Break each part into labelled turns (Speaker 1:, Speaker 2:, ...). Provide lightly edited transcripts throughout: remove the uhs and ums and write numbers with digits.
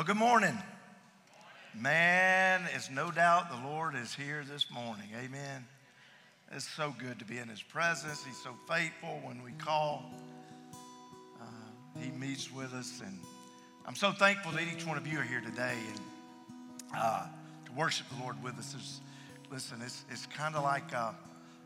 Speaker 1: Well, good morning. Man, it's no doubt the Lord is here this morning. Amen. It's so good to be in His presence. He's so faithful when we call. He meets with us, and I'm so thankful that each one of you are here today and to worship the Lord with us. Listen, it's kind of like oh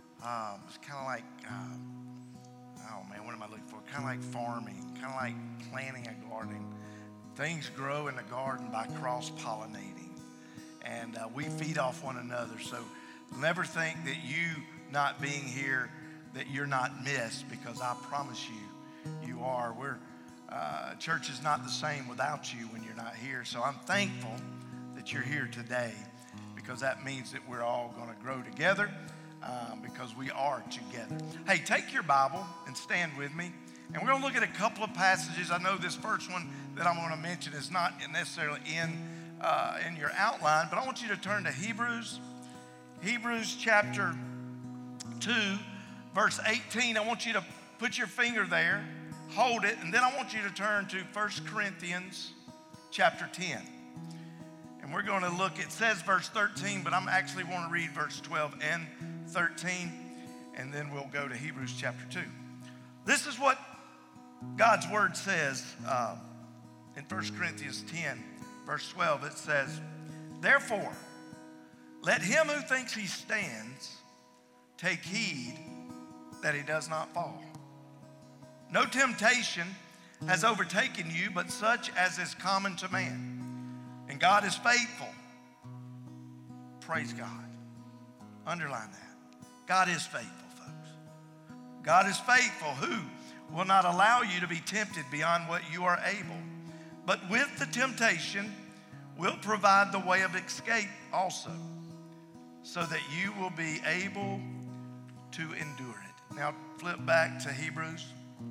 Speaker 1: man, what am I looking for? Kind of like farming, kind of like planting a garden. Things grow in the garden by cross-pollinating, and we feed off one another. So never think that you not being here, that you're not missed, because I promise you are. Church is not the same without you when you're not here. So I'm thankful that you're here today, because that means that we're all going to grow together, because we are together. Hey, take your Bible and stand with me. And we're going to look at a couple of passages. I know this first one that I'm going to mention is not necessarily in your outline, but I want you to turn to Hebrews chapter 2, verse 18. I want you to put your finger there, hold it, and then I want you to turn to 1 Corinthians chapter 10. And we're going to look, it says verse 13, but I'm actually want to read verse 12 and 13, and then we'll go to Hebrews chapter 2. This is what God's word says in 1 Corinthians 10, verse 12. It says, "Therefore, let him who thinks he stands take heed that he does not fall. No temptation has overtaken you, but such as is common to man. And God is faithful." Praise God. Underline that. God is faithful, folks. God is faithful, who will not allow you to be tempted beyond what you are able, but with the temptation will provide the way of escape also, so that you will be able to endure it. Now flip back to Hebrews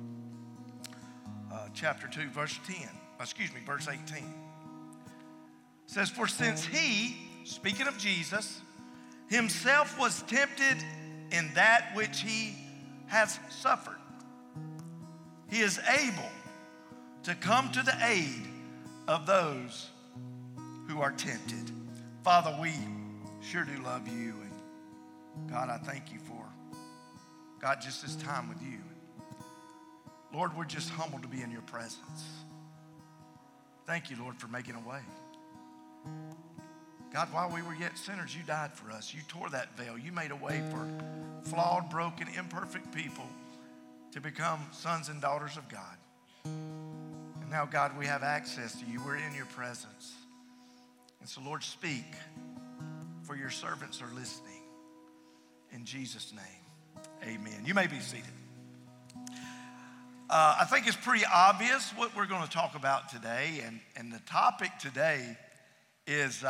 Speaker 1: chapter 2, verse 18. It says, "For since he," speaking of Jesus, "himself was tempted in that which he has suffered, he is able to come to the aid of those who are tempted." Father, we sure do love you. And God, I thank you for, God, just this time with you. Lord, we're just humbled to be in your presence. Thank you, Lord, for making a way. God, while we were yet sinners, you died for us. You tore that veil. You made a way for flawed, broken, imperfect people to become sons and daughters of God. And now, God, we have access to you. We're in your presence. And so, Lord, speak, for your servants are listening. In Jesus' name, amen. You may be seated. I think it's pretty obvious what we're going to talk about today. And the topic today is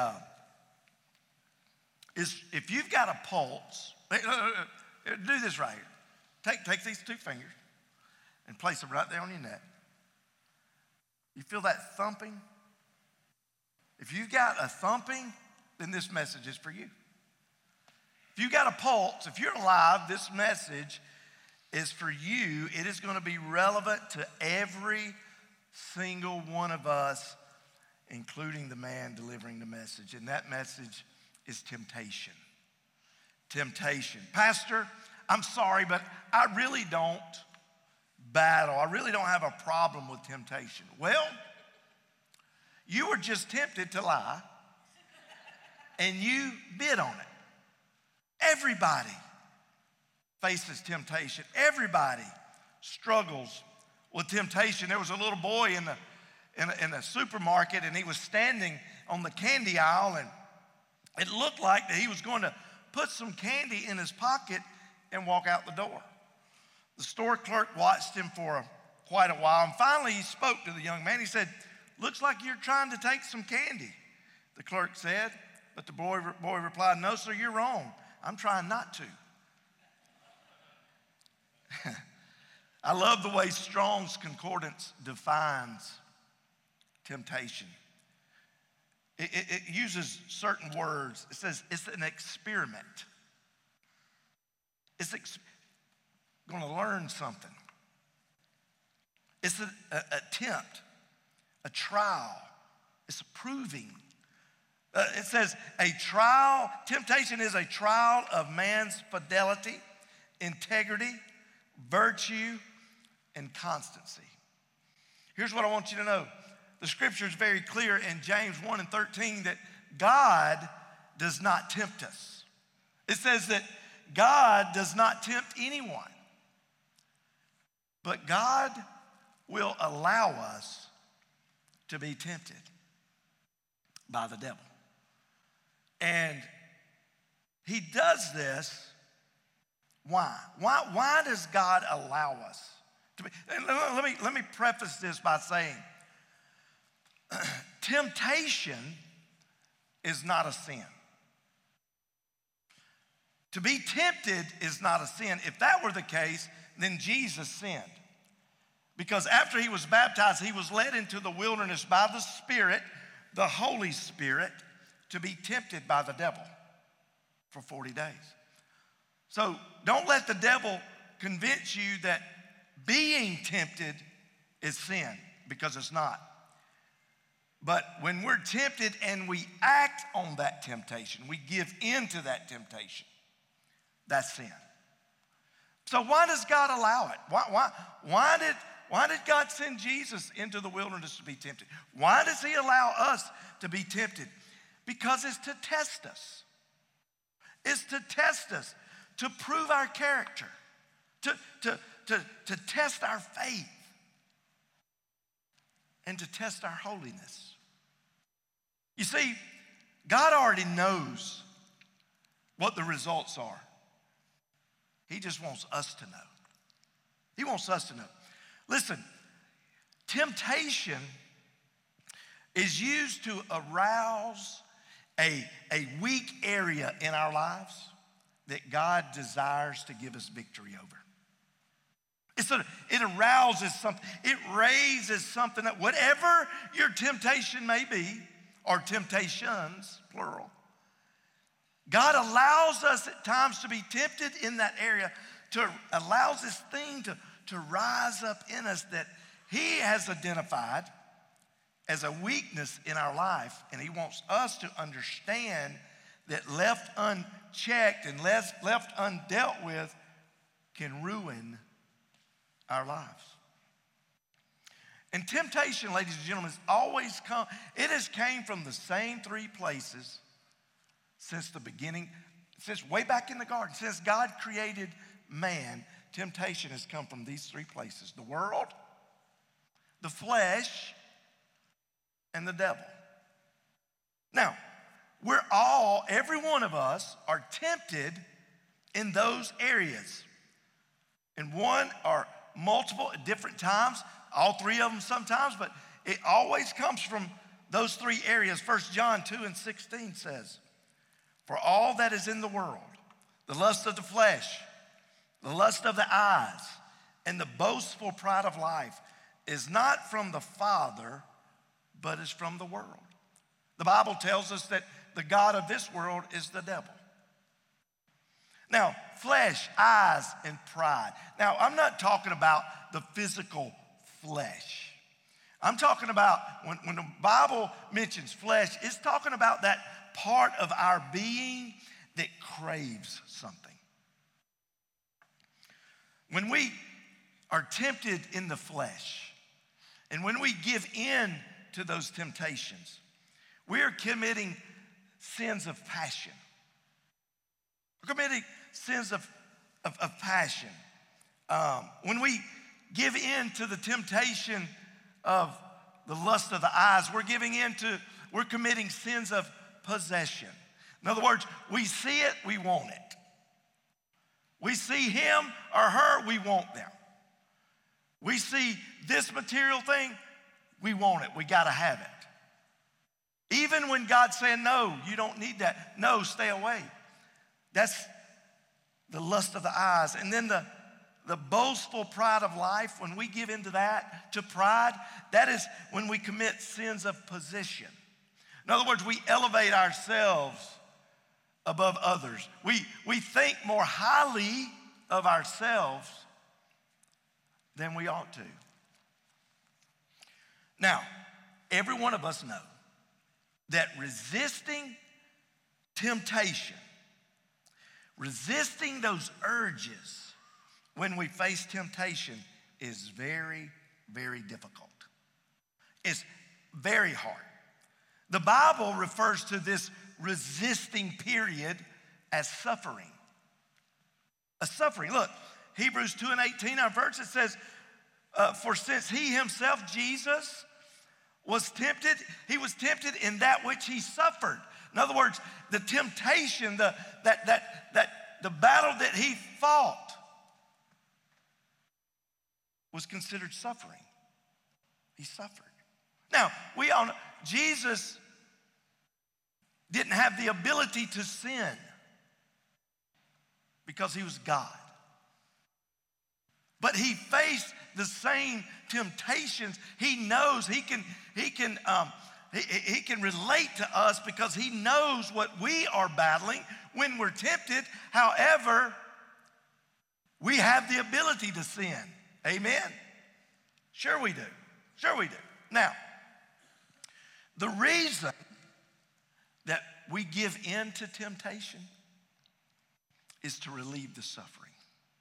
Speaker 1: if you've got a pulse, do this right here. Take these two fingers and place them right there on your neck. You feel that thumping? If you've got a thumping, then this message is for you. If you've got a pulse, if you're alive, this message is for you. It is going to be relevant to every single one of us, including the man delivering the message. And that message is temptation. Temptation. Pastor, I'm sorry, but I really don't have a problem with temptation. Well, you were just tempted to lie, and you bid on it. Everybody faces temptation. Everybody struggles with temptation. There was a little boy in a supermarket, and he was standing on the candy aisle, and it looked like that he was going to put some candy in his pocket and walk out the door. The store clerk watched him for quite a while, and finally he spoke to the young man. He said, "Looks like you're trying to take some candy," the clerk said. But the boy replied, "No, sir, you're wrong. I'm trying not to." I love the way Strong's Concordance defines temptation. It uses certain words. It says it's an experiment. It's going to learn something. It's an attempt, a trial, It's a proving. It says a trial, temptation is a trial of man's fidelity, integrity, virtue, and constancy. Here's what I want you to know. The scripture is very clear in James 1:13 that God does not tempt us. It says that God does not tempt anyone, but God will allow us to be tempted by the devil. And he does this. Why? Why does God allow us to be? And let me preface this by saying, temptation is not a sin. To be tempted is not a sin. If that were the case, then Jesus sinned. Because after he was baptized, he was led into the wilderness by the Spirit, the Holy Spirit, to be tempted by the devil for 40 days. So don't let the devil convince you that being tempted is sin, because it's not. But when we're tempted and we act on that temptation, we give in to that temptation, that's sin. So why does God allow it? Why did God send Jesus into the wilderness to be tempted? Why does he allow us to be tempted? Because it's to test us. It's to test us, to prove our character, to test our faith, and to test our holiness. You see, God already knows what the results are. He just wants us to know. He wants us to know. Listen, temptation is used to arouse a weak area in our lives that God desires to give us victory over. It arouses something. It raises something that whatever your temptation may be, or temptations, plural, God allows us at times to be tempted in that area, allows this thing to rise up in us that he has identified as a weakness in our life, and he wants us to understand that left unchecked and left undealt with can ruin our lives. And temptation, ladies and gentlemen, has came from the same three places since the beginning, since way back in the garden. Since God created man, temptation has come from these three places: the world, the flesh, and the devil. Now, every one of us are tempted in those areas. In one or multiple at different times, all three of them sometimes, but it always comes from those three areas. 1 John 2:16 says, "For all that is in the world, the lust of the flesh, the lust of the eyes, and the boastful pride of life is not from the Father, but is from the world." The Bible tells us that the god of this world is the devil. Now, flesh, eyes, and pride. Now, I'm not talking about the physical flesh. I'm talking about when the Bible mentions flesh, it's talking about that part of our being that craves something. When we are tempted in the flesh, and when we give in to those temptations, we are committing sins of passion. We're committing sins of passion. When we give in to the temptation of the lust of the eyes, we're committing sins of possession. In other words, we see it, we want it. We see him or her, we want them. We see this material thing, we want it, we gotta have it. Even when God's saying, no, you don't need that. No, stay away. That's the lust of the eyes. And then the boastful pride of life, when we give into that, to pride, that is when we commit sins of position. In other words, we elevate ourselves above others. We think more highly of ourselves than we ought to. Now, every one of us know that resisting temptation, resisting those urges when we face temptation is very, very difficult. It's very hard. The Bible refers to this resisting period as suffering. A suffering. Look, Hebrews 2:18, our verse, it says, for since he himself, Jesus, was tempted, he was tempted in that which he suffered. In other words, the temptation, the battle that he fought was considered suffering. He suffered. Now, we all know Jesus didn't have the ability to sin because he was God. But he faced the same temptations. He knows he can relate to us because he knows what we are battling when we're tempted. However, we have the ability to sin. Amen? Sure we do. Sure we do. Now, the reason that we give in to temptation is to relieve the suffering.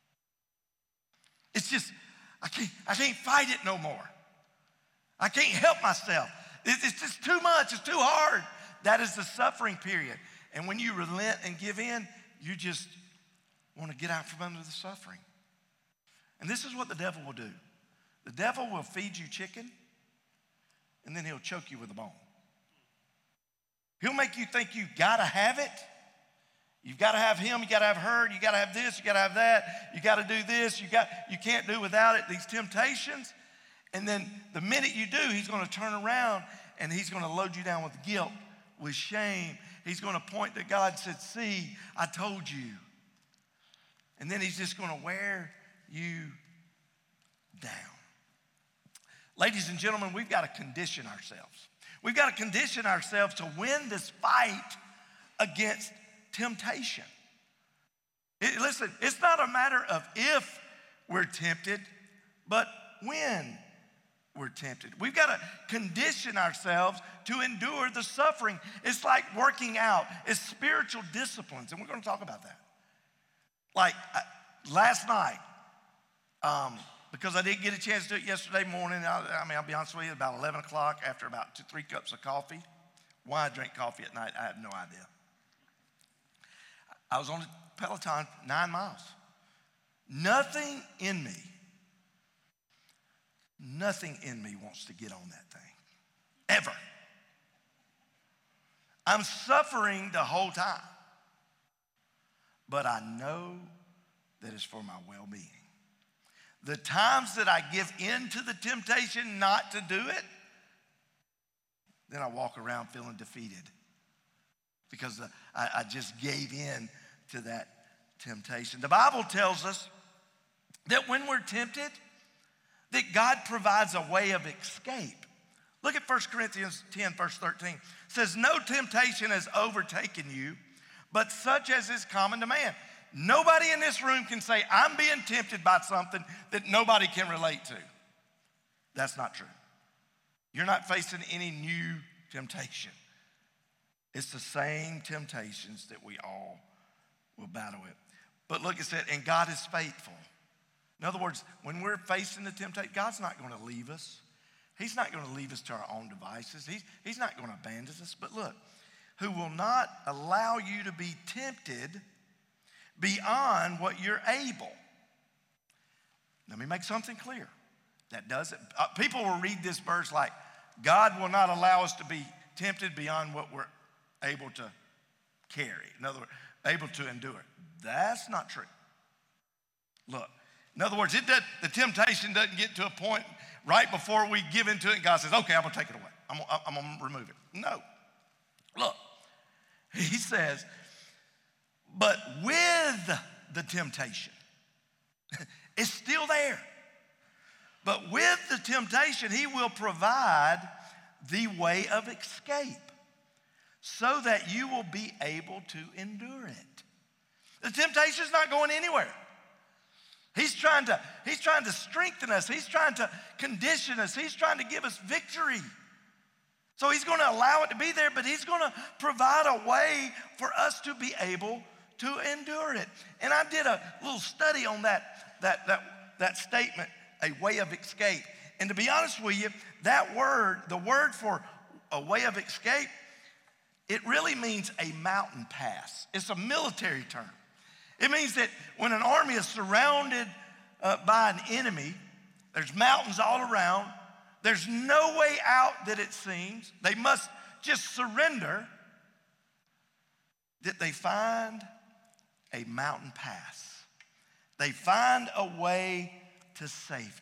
Speaker 1: It's just, I can't fight it no more. I can't help myself. It's just too much. It's too hard. That is the suffering period. And when you relent and give in, you just want to get out from under the suffering. And this is what the devil will do. The devil will feed you chicken, and then he'll choke you with a bone. He'll make you think you've got to have it. You've got to have him, you got to have her, you got to have this, you got to have that, you got to do this, you can't do without it, these temptations. And then the minute you do, he's going to turn around and he's going to load you down with guilt, with shame. He's going to point to God and say, see, I told you. And then he's just going to wear you down. Ladies and gentlemen, we've got to condition ourselves. We've got to condition ourselves to win this fight against temptation. Listen, it's not a matter of if we're tempted, but when we're tempted. We've got to condition ourselves to endure the suffering. It's like working out. It's spiritual disciplines, and we're going to talk about that. Like last night, because I didn't get a chance to do it yesterday morning. I'll be honest with you, about 11 o'clock after about 2-3 cups of coffee. Why I drink coffee at night, I have no idea. I was on the Peloton 9 miles. Nothing in me wants to get on that thing, ever. I'm suffering the whole time, but I know that it's for my well-being. The times that I give in to the temptation not to do it, then I walk around feeling defeated because I just gave in to that temptation. The Bible tells us that when we're tempted, that God provides a way of escape. Look at 1 Corinthians 10, verse 13. It says, no temptation has overtaken you, but such as is common to man. Nobody in this room can say, I'm being tempted by something that nobody can relate to. That's not true. You're not facing any new temptation. It's the same temptations that we all will battle with. But look, it said, and God is faithful. In other words, when we're facing the temptation, God's not going to leave us. He's not going to leave us to our own devices. He's not going to abandon us. But look, who will not allow you to be tempted beyond what you're able. Let me make something clear. That doesn't, people will read this verse like, God will not allow us to be tempted beyond what we're able to carry. In other words, able to endure. That's not true. Look, in other words, the temptation doesn't get to a point right before we give into it and God says, okay, I'm going to take it away. I'm going to remove it. No. Look, he says, but with the temptation, it's still there. But with the temptation, he will provide the way of escape so that you will be able to endure it. The temptation is not going anywhere. He's trying to strengthen us. He's trying to condition us. He's trying to give us victory So he's going to allow it to be there, but he's going to provide a way for us to be able to endure it. And I did a little study on that statement, a way of escape. And to be honest with you, that word, the word for a way of escape, it really means a mountain pass. It's a military term. It means that when an army is surrounded by an enemy, there's mountains all around. There's no way out that it seems. They must just surrender, that they find a mountain pass. They find a way to safety.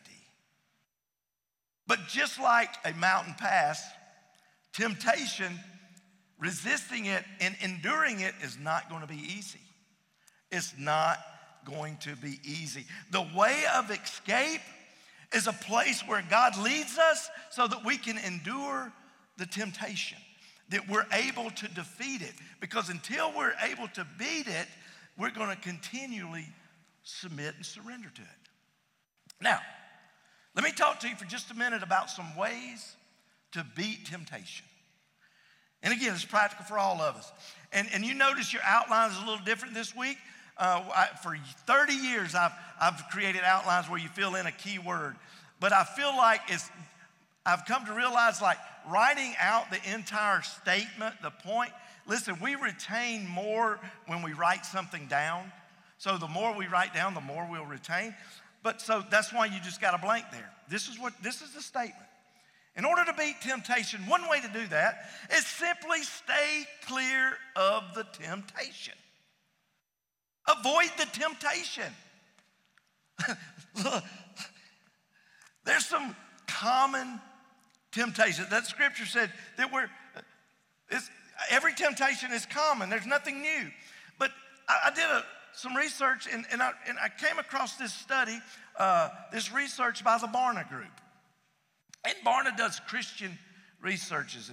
Speaker 1: But just like a mountain pass, temptation, resisting it and enduring it is not going to be easy. It's not going to be easy. The way of escape is a place where God leads us so that we can endure the temptation, that we're able to defeat it. Because until we're able to beat it, we're going to continually submit and surrender to it. Now, let me talk to you for just a minute about some ways to beat temptation. And again, it's practical for all of us. And you notice your outline is a little different this week. For 30 years, I've created outlines where you fill in a key word. But I feel like I've come to realize, like, writing out the entire statement, the point. Listen, we retain more when we write something down. So the more we write down, the more we'll retain. But so that's why you just got a blank there. This is the statement. In order to beat temptation, one way to do that is simply stay clear of the temptation. Avoid the temptation. Look, there's some common temptations. That scripture said that every temptation is common. There's nothing new. But I did some research, and I came across this study, this research by the Barna Group. And Barna does Christian researches.